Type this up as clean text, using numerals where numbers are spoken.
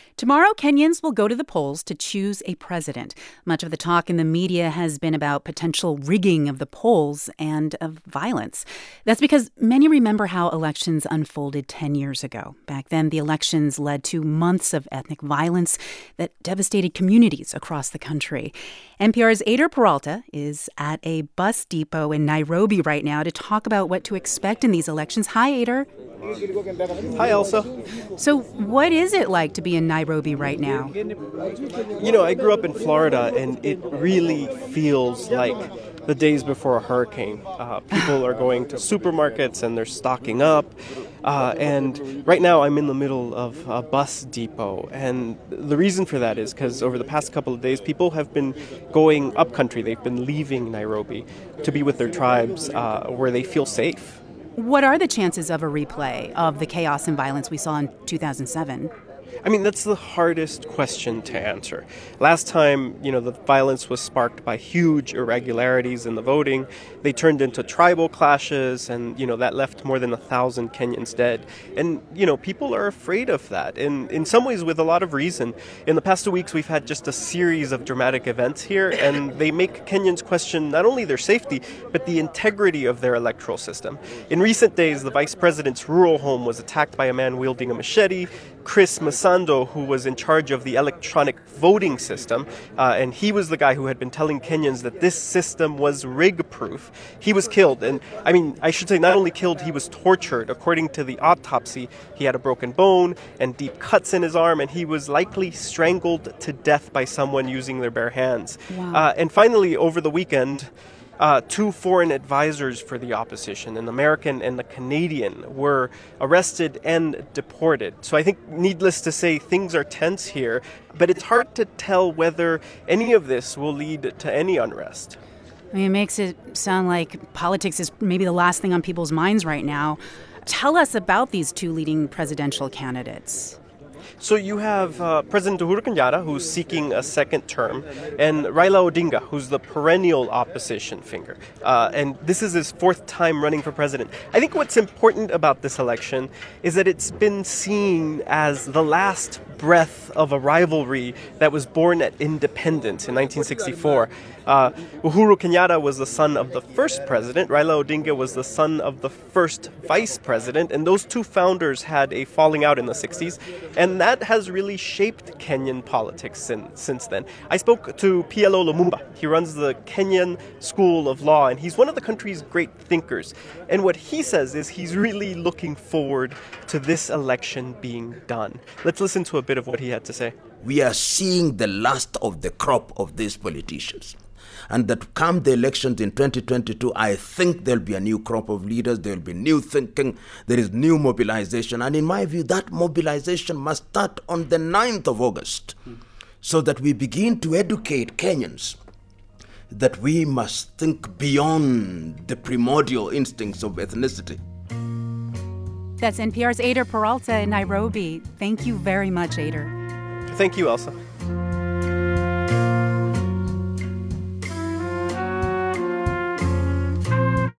Tomorrow, Kenyans will go to the polls to choose a president. Much of the talk in the media has been about potential rigging of the polls and of violence. That's because many remember how elections unfolded 10 years ago. Back then, the elections led to months of ethnic violence that devastated communities across the country. NPR's Eyder Peralta is at a bus depot in Nairobi right now to talk about what to expect in these elections. Hi, Eyder. Hi, Elsa. So what is it like to be in Nairobi right now? You know, I grew up in Florida, and it really feels like the days before a hurricane. People are going to supermarkets, and they're stocking up. And right now, I'm in the middle of a bus depot. And the reason for that is because over the past couple of days, people have been going up country. They've been leaving Nairobi to be with their tribes where they feel safe. What are the chances of a replay of the chaos and violence we saw in 2007? I mean, that's the hardest question to answer. Last time, the violence was sparked by huge irregularities in the voting. They turned into tribal clashes, and, that left more than 1,000 Kenyans dead. And, people are afraid of that, and in some ways with a lot of reason. In the past 2 weeks, we've had just a series of dramatic events here, and they make Kenyans question not only their safety, but the integrity of their electoral system. In recent days, the vice president's rural home was attacked by a man wielding a machete. Chris Masando, who was in charge of the electronic voting system, and he was the guy who had been telling Kenyans that this system was rig-proof. He was killed, and I should say not only killed, he was tortured. According to the autopsy, he had a broken bone and deep cuts in his arm, and he was likely strangled to death by someone using their bare hands. Wow. And finally, over the weekend, 2 foreign advisors for the opposition, an American and a Canadian, were arrested and deported. So I think, needless to say, things are tense here, but it's hard to tell whether any of this will lead to any unrest. It makes it sound like politics is maybe the last thing on people's minds right now. Tell us about these 2 leading presidential candidates. So you have President Uhuru Kenyatta, who's seeking a second term, and Raila Odinga, who's the perennial opposition figure. And this is his 4th time running for president. I think what's important about this election is that it's been seen as the last breath of a rivalry that was born at independence in 1964. Uhuru Kenyatta was the son of the first president. Raila Odinga was the son of the first vice president. And those 2 founders had a falling out in the 60s. And that has really shaped Kenyan politics since then. I spoke to PLO Lumumba. He runs the Kenyan School of Law, and he's one of the country's great thinkers. And what he says is he's really looking forward to this election being done. Let's listen to a bit of what he had to say. We are seeing the last of the crop of these politicians. And that come the elections in 2022, I think there'll be a new crop of leaders, there'll be new thinking, there is new mobilization. And in my view, that mobilization must start on the 9th of August, so that we begin to educate Kenyans that we must think beyond the primordial instincts of ethnicity. That's NPR's Eyder Peralta in Nairobi. Thank you very much, Eyder. Thank you, Elsa.